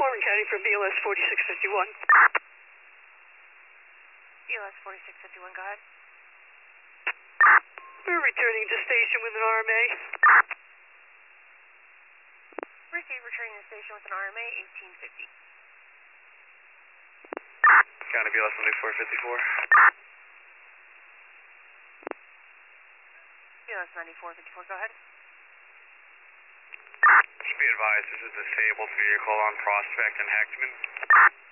Morgan County for BLS 4651. BLS 4651, go ahead. We're returning to station with an RMA. Receive, returning to station with an RMA 1850. County BLS 9454. BLS 9454, go ahead. Just be advised, this is a disabled vehicle on Prospect and Heckman.